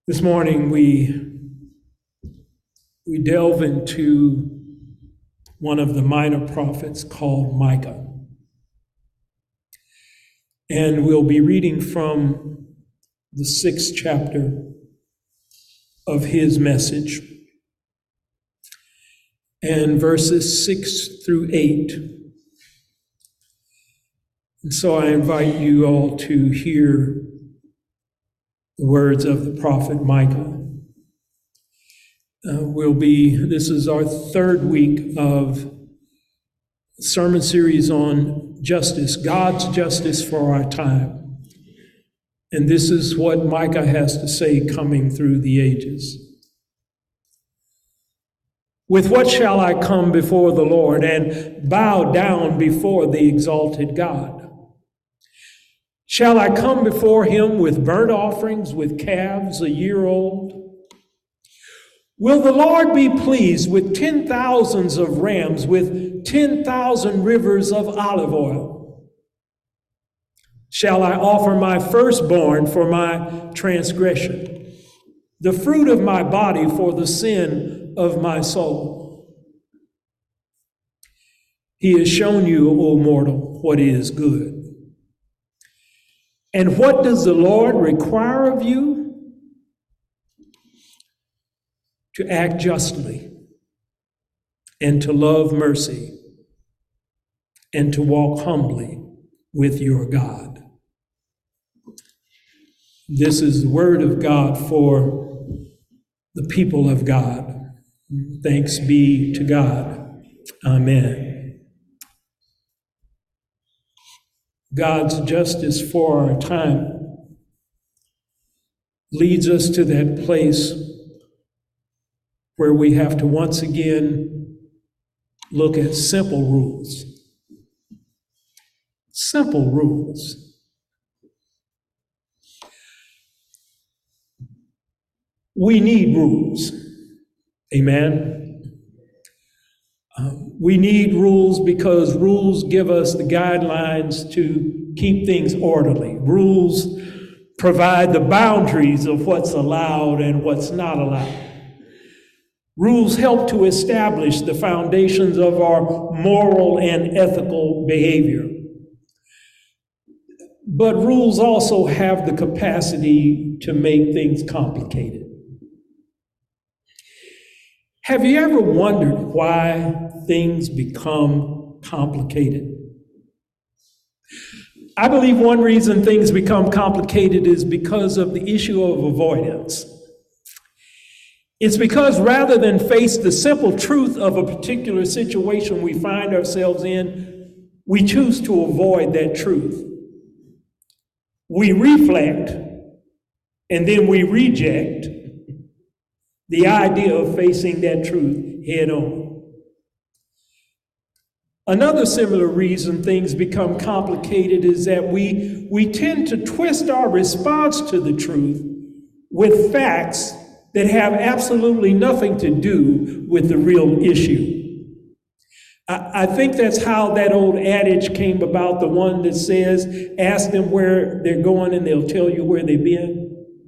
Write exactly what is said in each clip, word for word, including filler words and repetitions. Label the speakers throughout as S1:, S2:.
S1: This morning we we delve into one of the minor prophets called Micah. And we'll be reading from the sixth chapter of his message, and verses six through eight. And so I invite you all to hear the words of the prophet Micah. Uh, we'll be, this is our third week of a sermon series on justice, God's justice for our time. And this is what Micah has to say coming through the ages. With what shall I come before the Lord and bow down before the exalted God? Shall I come before him with burnt offerings, with calves a year old? Will the Lord be pleased with ten thousands of rams, with ten thousand rivers of olive oil? Shall I offer my firstborn for my transgression, the fruit of my body for the sin of my soul? He has shown you, O mortal, what is good. And what does the Lord require of you? To act justly, and to love mercy, and to walk humbly with your God. This is the word of God for the people of God. Thanks be to God. Amen. God's justice for our time leads us to that place where we have to once again look at simple rules. Simple rules. We need rules. Amen. Um, we need rules because rules give us the guidelines to keep things orderly. Rules provide the boundaries of what's allowed and what's not allowed. Rules help to establish the foundations of our moral and ethical behavior. But rules also have the capacity to make things complicated. Have you ever wondered why things become complicated? I believe one reason things become complicated is because of the issue of avoidance. It's because rather than face the simple truth of a particular situation we find ourselves in, we choose to avoid that truth. We reflect, and then we reject the idea of facing that truth head on. Another similar reason things become complicated is that we, we tend to twist our response to the truth with facts that have absolutely nothing to do with the real issue. I, I think that's how that old adage came about, the one that says, ask them where they're going and they'll tell you where they've been.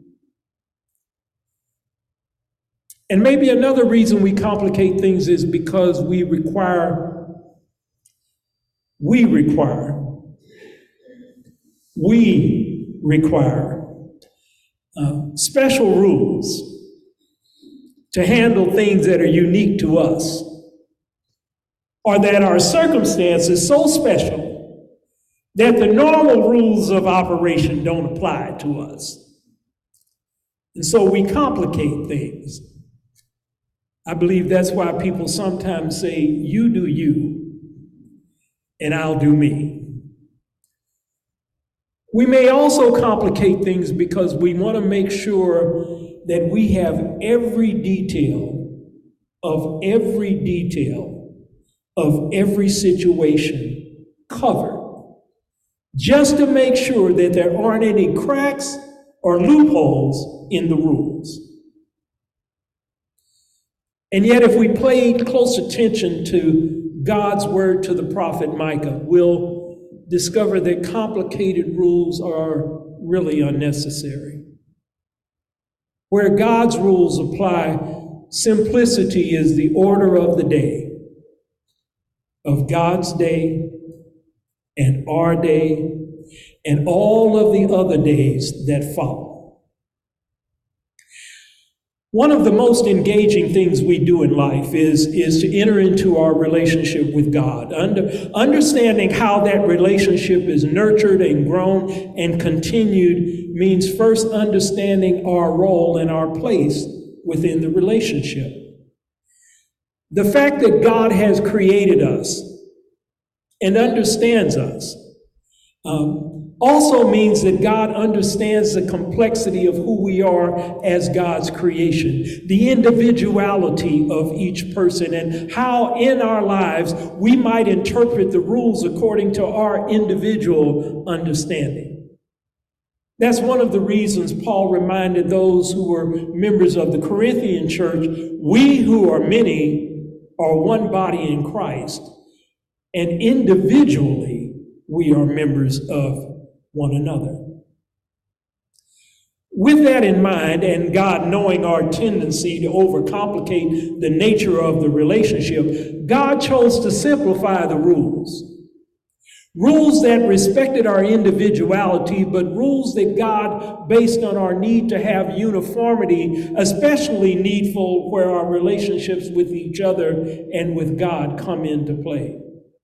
S1: And maybe another reason we complicate things is because we require, we require, we require uh, special rules to handle things that are unique to us, or that our circumstance is so special that the normal rules of operation don't apply to us. And so we complicate things. I believe that's why people sometimes say, you do you, and I'll do me. We may also complicate things because we want to make sure that we have every detail of every detail of every situation covered, just to make sure that there aren't any cracks or loopholes in the rules. And yet, if we pay close attention to God's word to the prophet Micah, we'll discover that complicated rules are really unnecessary. Where God's rules apply, simplicity is the order of the day, of God's day and our day and all of the other days that follow. One of the most engaging things we do in life is, is to enter into our relationship with God. Under, understanding how that relationship is nurtured and grown and continued means first understanding our role and our place within the relationship. The fact that God has created us and understands us um, also means that God understands the complexity of who we are as God's creation, the individuality of each person, and how in our lives we might interpret the rules according to our individual understanding. That's one of the reasons Paul reminded those who were members of the Corinthian church, we who are many are one body in Christ, and individually we are members of one another. With that in mind, and God knowing our tendency to overcomplicate the nature of the relationship, God chose to simplify the rules. Rules that respected our individuality, but rules that God based on our need to have uniformity, especially needful where our relationships with each other and with God come into play.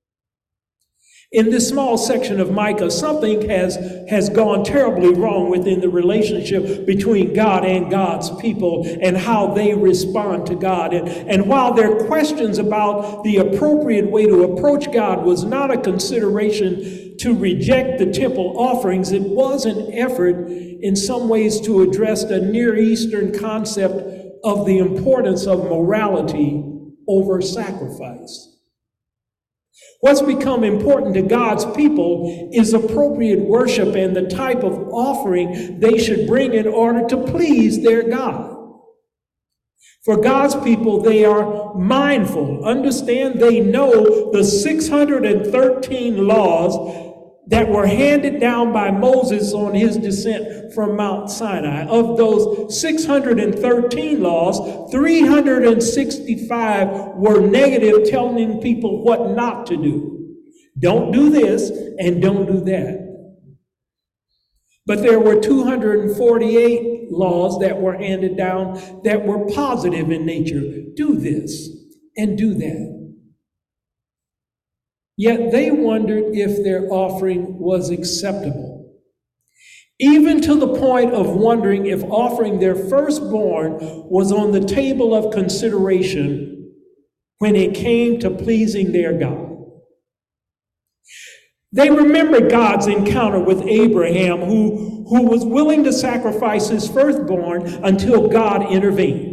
S1: In this small section of Micah, something has, has gone terribly wrong within the relationship between God and God's people and how they respond to God. And, and while their questions about the appropriate way to approach God was not a consideration to reject the temple offerings, it was an effort in some ways to address the Near Eastern concept of the importance of morality over sacrifice. What's become important to God's people is appropriate worship and the type of offering they should bring in order to please their God. For God's people, they are mindful, understand, they know the six hundred thirteen laws that were handed down by Moses on his descent from Mount Sinai. Of those six hundred thirteen laws, three hundred sixty-five were negative, telling people what not to do. Don't do this and don't do that. But there were two hundred forty-eight laws that were handed down that were positive in nature. Do this and do that. Yet they wondered if their offering was acceptable, even to the point of wondering if offering their firstborn was on the table of consideration when it came to pleasing their God. They remembered God's encounter with Abraham, who, who was willing to sacrifice his firstborn until God intervened.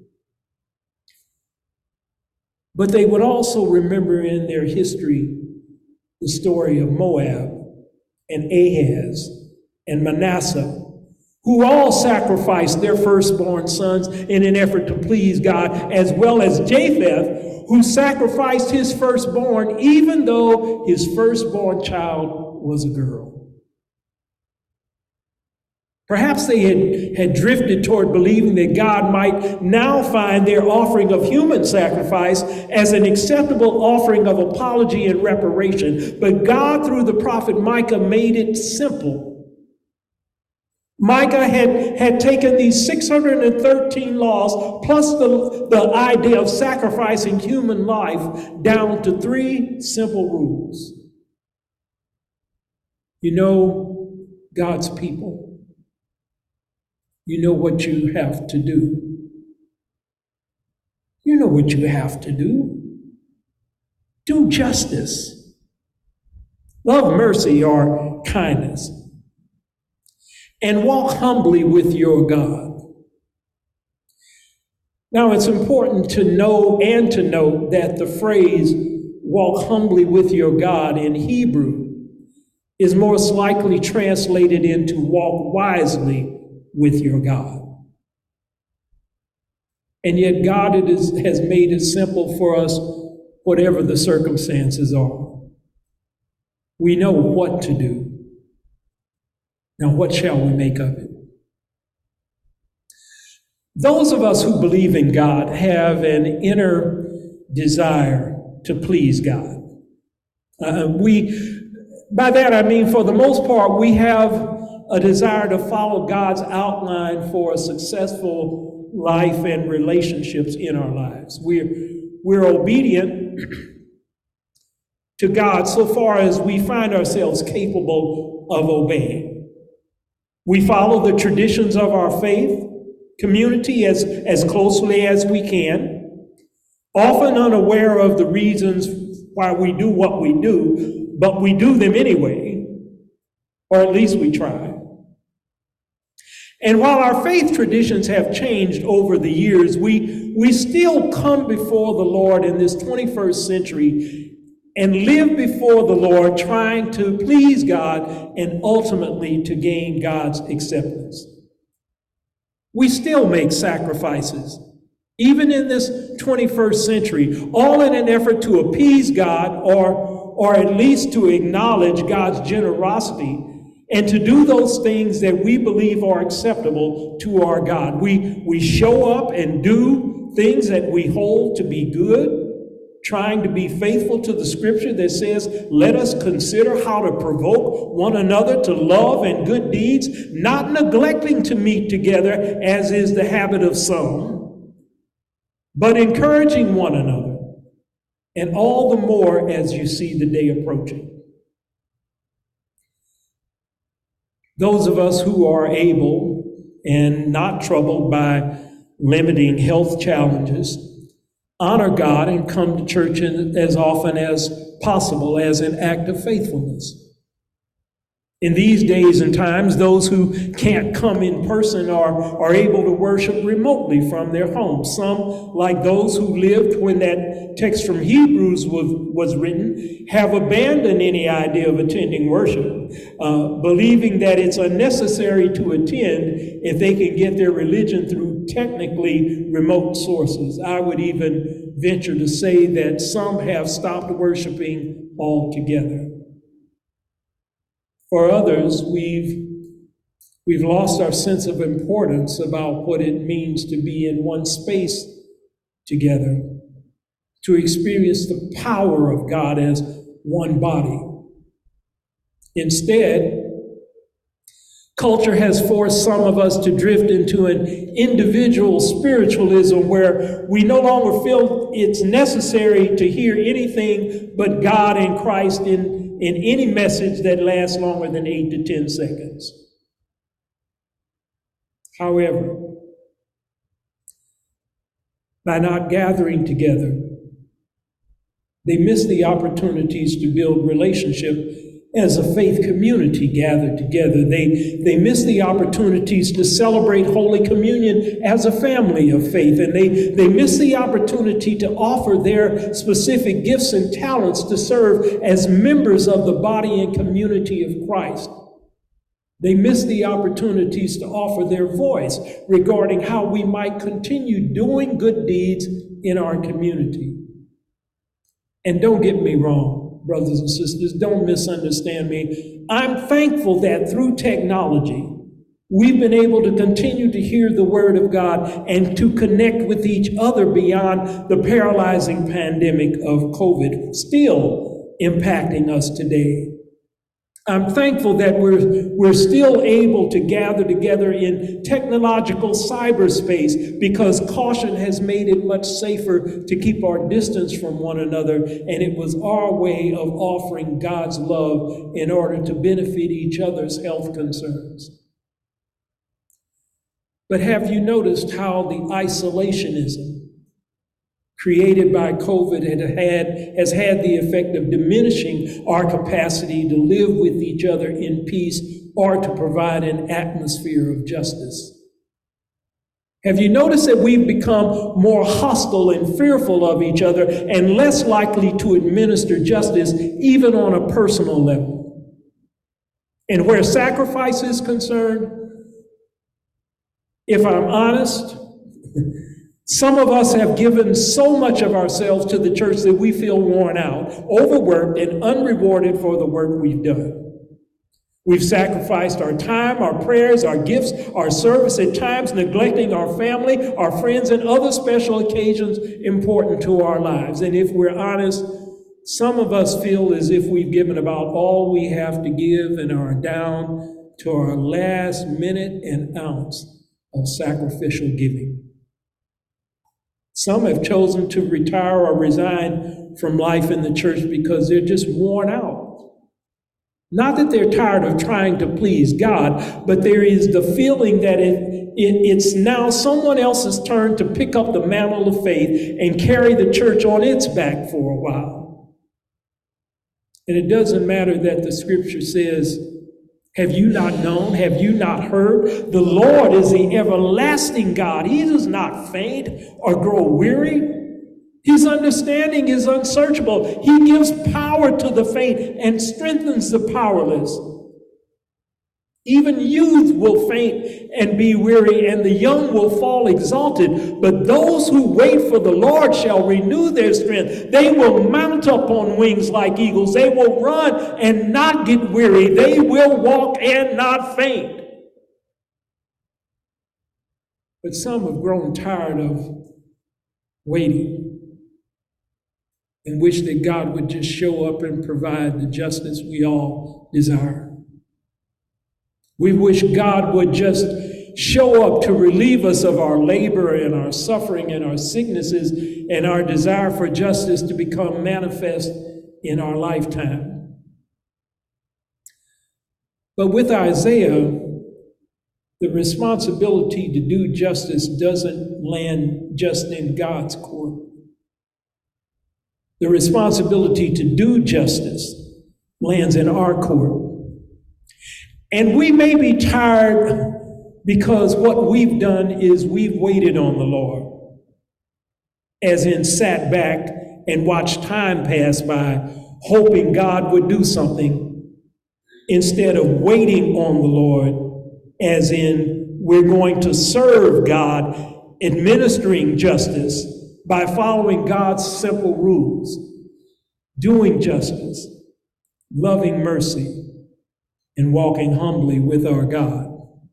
S1: But they would also remember in their history the story of Moab and Ahaz and Manasseh, who all sacrificed their firstborn sons in an effort to please God, as well as Japheth, who sacrificed his firstborn even though his firstborn child was a girl. Perhaps they had, had drifted toward believing that God might now find their offering of human sacrifice as an acceptable offering of apology and reparation. But God, through the prophet Micah, made it simple. Micah had, had taken these six hundred thirteen laws plus the, the idea of sacrificing human life down to three simple rules. You know, God's people, you know what you have to do. You know what you have to do. Do justice. Love mercy or kindness. And walk humbly with your God. Now, it's important to know and to note that the phrase walk humbly with your God in Hebrew is most likely translated into walk wisely with your God. And yet God it is, has made it simple for us, whatever the circumstances are. We know what to do. Now, what shall we make of it? Those of us who believe in God have an inner desire to please God. Uh, we, by that I mean, for the most part, we have a desire to follow God's outline for a successful life and relationships in our lives. We're, we're obedient to God so far as we find ourselves capable of obeying. We follow the traditions of our faith community as, as closely as we can, often unaware of the reasons why we do what we do, but we do them anyway, or at least we try. And while our faith traditions have changed over the years, we, we still come before the Lord in this twenty-first century and live before the Lord trying to please God and ultimately to gain God's acceptance. We still make sacrifices, even in this twenty-first century, all in an effort to appease God or, or at least to acknowledge God's generosity and to do those things that we believe are acceptable to our God. We, we show up and do things that we hold to be good, trying to be faithful to the scripture that says, let us consider how to provoke one another to love and good deeds, not neglecting to meet together, as is the habit of some, but encouraging one another, and all the more as you see the day approaching. Those of us who are able and not troubled by limiting health challenges honor God and come to church in, as often as possible as an act of faithfulness. In these days and times, those who can't come in person are, are able to worship remotely from their homes. Some, like those who lived when that text from Hebrews was, was written, have abandoned any idea of attending worship, uh, believing that it's unnecessary to attend if they can get their religion through technically remote sources. I would even venture to say that some have stopped worshiping altogether. For others, we've, we've lost our sense of importance about what it means to be in one space together, to experience the power of God as one body. Instead, culture has forced some of us to drift into an individual spiritualism where we no longer feel it's necessary to hear anything but God and Christ in in any message that lasts longer than eight to ten seconds. However, by not gathering together, they miss the opportunities to build relationship as a faith community gathered together. They, they miss the opportunities to celebrate Holy Communion as a family of faith. And they, they miss the opportunity to offer their specific gifts and talents to serve as members of the body and community of Christ. They miss the opportunities to offer their voice regarding how we might continue doing good deeds in our community. And don't get me wrong, brothers and sisters, don't misunderstand me. I'm thankful that through technology, we've been able to continue to hear the word of God and to connect with each other beyond the paralyzing pandemic of COVID, still impacting us today. I'm thankful that we're, we're still able to gather together in technological cyberspace because caution has made it much safer to keep our distance from one another, and it was our way of offering God's love in order to benefit each other's health concerns. But have you noticed how the isolationism created by COVID had had, has had the effect of diminishing our capacity to live with each other in peace or to provide an atmosphere of justice? Have you noticed that we've become more hostile and fearful of each other and less likely to administer justice even on a personal level? And where sacrifice is concerned, if I'm honest, some of us have given so much of ourselves to the church that we feel worn out, overworked, and unrewarded for the work we've done. We've sacrificed our time, our prayers, our gifts, our service, at times neglecting our family, our friends, and other special occasions important to our lives. And if we're honest, some of us feel as if we've given about all we have to give and are down to our last minute and ounce of sacrificial giving. Some have chosen to retire or resign from life in the church because they're just worn out. Not that they're tired of trying to please God, but there is the feeling that it, it, it's now someone else's turn to pick up the mantle of faith and carry the church on its back for a while. And it doesn't matter that the scripture says, have you not known? Have you not heard? The Lord is the everlasting God. He does not faint or grow weary. His understanding is unsearchable. He gives power to the faint and strengthens the powerless. Even youth will faint and be weary, and the young will fall exhausted. But those who wait for the Lord shall renew their strength. They will mount up on wings like eagles. They will run and not get weary. They will walk and not faint. But some have grown tired of waiting and wish that God would just show up and provide the justice we all desire. We wish God would just show up to relieve us of our labor and our suffering and our sicknesses and our desire for justice to become manifest in our lifetime. But with Isaiah, the responsibility to do justice doesn't land just in God's court. The responsibility to do justice lands in our court. And we may be tired because what we've done is we've waited on the Lord, as in sat back and watched time pass by, hoping God would do something, instead of waiting on the Lord, as in we're going to serve God, administering justice by following God's simple rules, doing justice, loving mercy, and walking humbly with our God.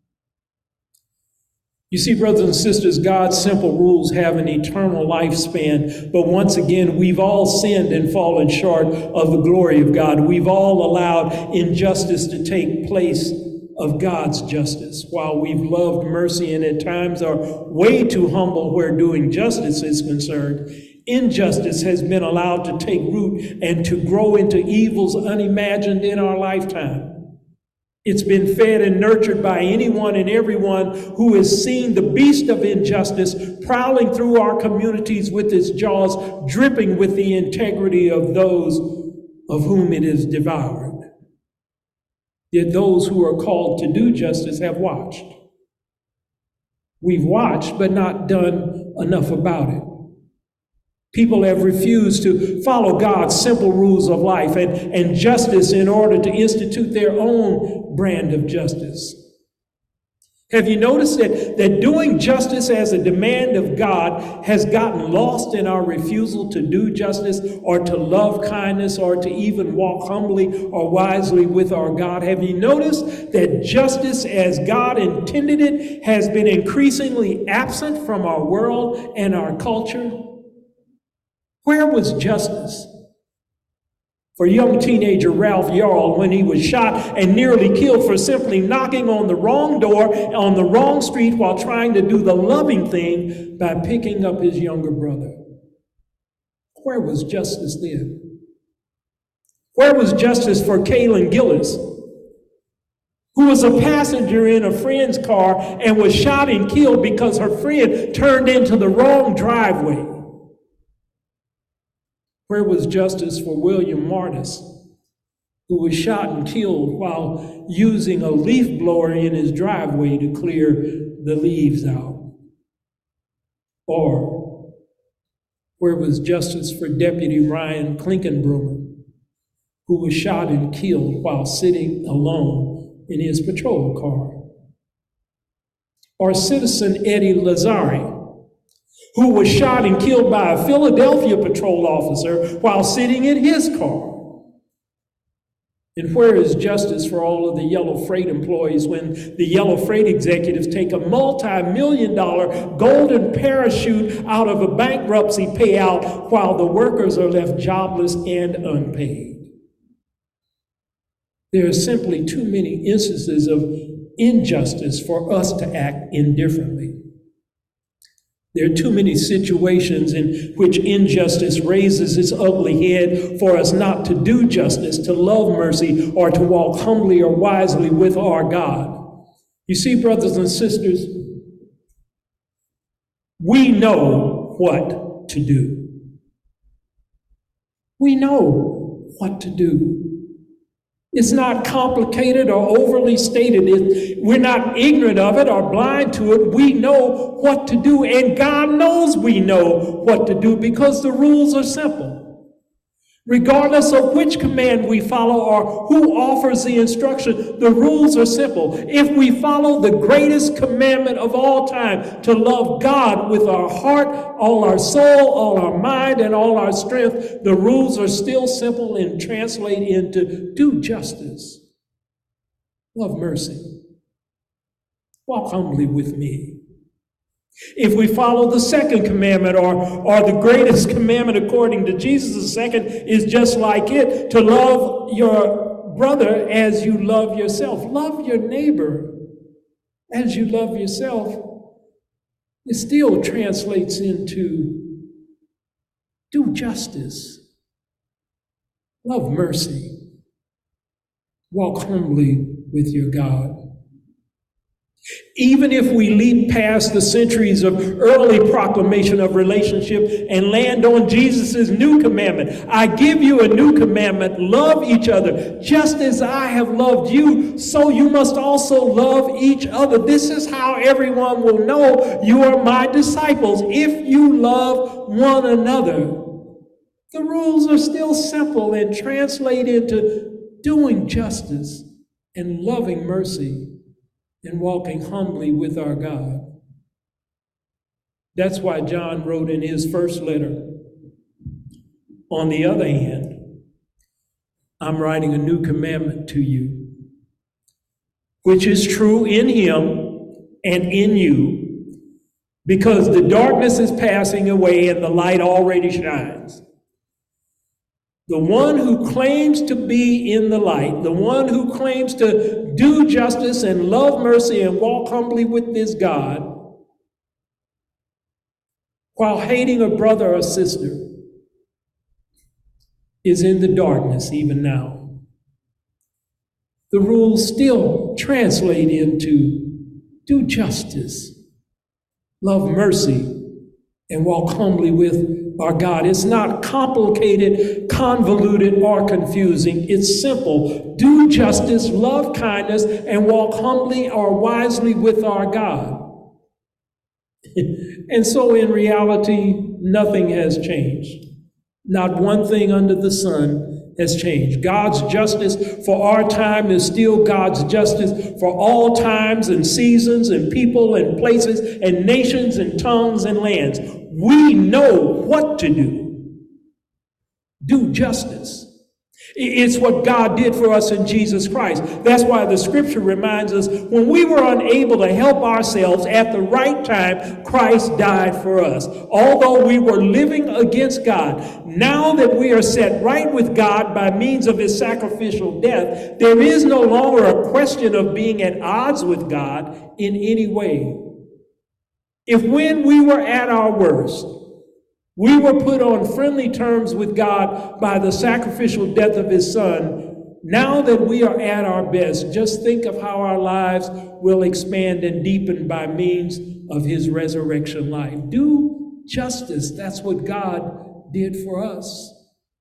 S1: You see, brothers and sisters, God's simple rules have an eternal lifespan, but once again, we've all sinned and fallen short of the glory of God. We've all allowed injustice to take place of God's justice. While we've loved mercy and at times are way too humble where doing justice is concerned, injustice has been allowed to take root and to grow into evils unimagined in our lifetime. It's been fed and nurtured by anyone and everyone who has seen the beast of injustice prowling through our communities with its jaws dripping with the integrity of those of whom it is devoured. Yet those who are called to do justice have watched. We've watched, but not done enough about it. People have refused to follow God's simple rules of life and, and justice in order to institute their own brand of justice. Have you noticed that, that doing justice as a demand of God has gotten lost in our refusal to do justice or to love kindness or to even walk humbly or wisely with our God? Have you noticed that justice as God intended it has been increasingly absent from our world and our culture? Where was justice for young teenager Ralph Yarl when he was shot and nearly killed for simply knocking on the wrong door on the wrong street while trying to do the loving thing by picking up his younger brother? Where was justice then? Where was justice for Kaylin Gillis, who was a passenger in a friend's car and was shot and killed because her friend turned into the wrong driveway? Where was justice for William Martis, who was shot and killed while using a leaf blower in his driveway to clear the leaves out? Or where was justice for Deputy Ryan Klinkenbrummer, who was shot and killed while sitting alone in his patrol car? Or Citizen Eddie Lazzari, who was shot and killed by a Philadelphia patrol officer while sitting in his car? And where is justice for all of the yellow freight employees when the yellow freight executives take a multi-million dollar golden parachute out of a bankruptcy payout while the workers are left jobless and unpaid? There are simply too many instances of injustice for us to act indifferently. There are too many situations in which injustice raises its ugly head for us not to do justice, to love mercy, or to walk humbly or wisely with our God. You see, brothers and sisters, we know what to do. We know what to do. It's not complicated or overly stated. It, we're not ignorant of it or blind to it. We know what to do, and God knows we know what to do because the rules are simple. Regardless of which command we follow or who offers the instruction, the rules are simple. If we follow the greatest commandment of all time, to love God with our heart, all our soul, all our mind, and all our strength, the rules are still simple and translate into do justice, love mercy, walk humbly with me. If we follow the second commandment, or, or the greatest commandment according to Jesus, the second is just like it, to love your brother as you love yourself. Love your neighbor as you love yourself. It still translates into do justice, love mercy, walk humbly with your God. Even if we leap past the centuries of early proclamation of relationship and land on Jesus' new commandment, I give you a new commandment, love each other. Just as I have loved you, so you must also love each other. This is how everyone will know you are my disciples, if you love one another. The rules are still simple and translate into doing justice and loving mercy and walking humbly with our God. That's why John wrote in his first letter, on the other hand, I'm writing a new commandment to you, which is true in him and in you, because the darkness is passing away and the light already shines. The one who claims to be in the light, the one who claims to do justice and love mercy and walk humbly with this God, while hating a brother or sister, is in the darkness even now. The rules still translate into do justice, love mercy, and walk humbly with our God. It's not complicated, convoluted, or confusing. It's simple. Do justice, love kindness, and walk humbly or wisely with our God. And so in reality, nothing has changed. Not one thing under the sun has changed. God's justice for our time is still God's justice for all times and seasons and people and places and nations and tongues and lands. We know what to do. Do justice. It's what God did for us in Jesus Christ. That's why the scripture reminds us when we were unable to help ourselves at the right time, Christ died for us. Although we were living against God, now that we are set right with God by means of his sacrificial death, there is no longer a question of being at odds with God in any way. If when we were at our worst, we were put on friendly terms with God by the sacrificial death of his son, now that we are at our best, just think of how our lives will expand and deepen by means of his resurrection life. Do justice. That's what God did for us.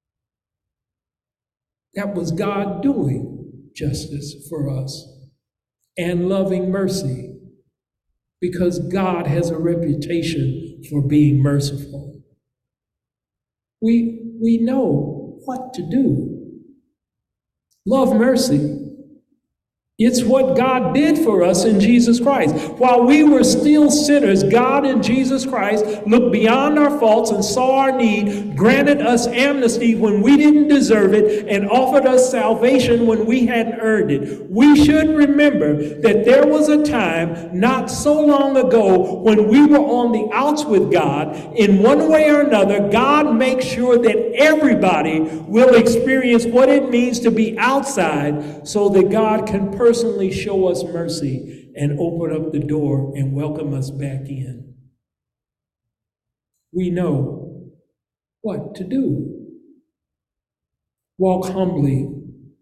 S1: That was God doing justice for us and loving mercy, because God has a reputation for being merciful. We, we know what to do. Love mercy It's what God did for us in Jesus Christ. While we were still sinners, God in Jesus Christ looked beyond our faults and saw our need, granted us amnesty when we didn't deserve it, and offered us salvation when we hadn't earned it. We should remember that there was a time not so long ago when we were on the outs with God. In one way or another, God makes sure that everybody will experience what it means to be outside so that God can personally show us mercy and open up the door and welcome us back in. We know what to do. Walk humbly,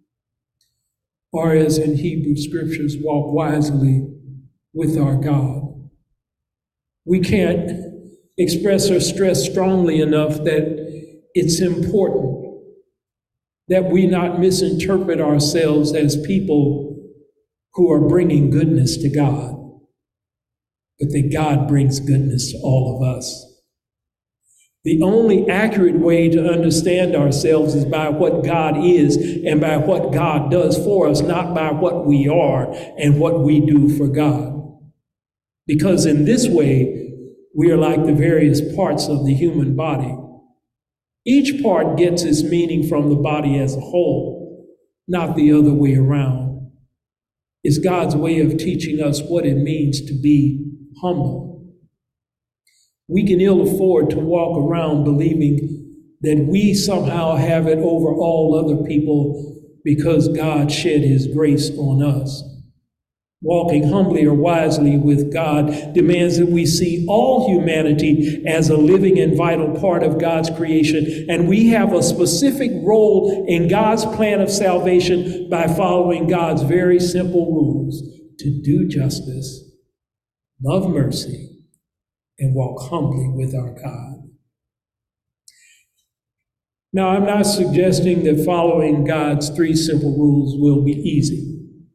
S1: or as in Hebrew scriptures, walk wisely with our God. We can't express or stress strongly enough that it's important that we not misinterpret ourselves as people who are bringing goodness to God, but that God brings goodness to all of us. The only accurate way to understand ourselves is by what God is and by what God does for us, not by what we are and what we do for God. Because in this way, we are like the various parts of the human body. Each part gets its meaning from the body as a whole, not the other way around. It's God's way of teaching us what it means to be humble. We can ill afford to walk around believing that we somehow have it over all other people because God shed his grace on us. Walking humbly or wisely with God demands that we see all humanity as a living and vital part of God's creation, and we have a specific role in God's plan of salvation by following God's very simple rules to do justice, love mercy, and walk humbly with our God. Now, I'm not suggesting that following God's three simple rules will be easy.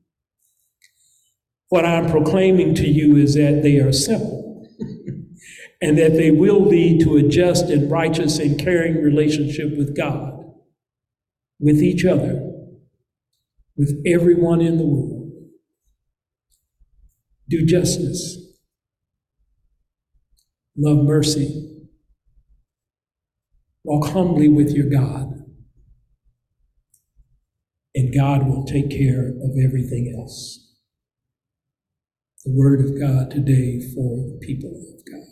S1: What I'm proclaiming to you is that they are simple and that they will lead to a just and righteous and caring relationship with God, with each other, with everyone in the world. Do justice, love mercy, walk humbly with your God, and God will take care of everything else. The word of God today for the people of God.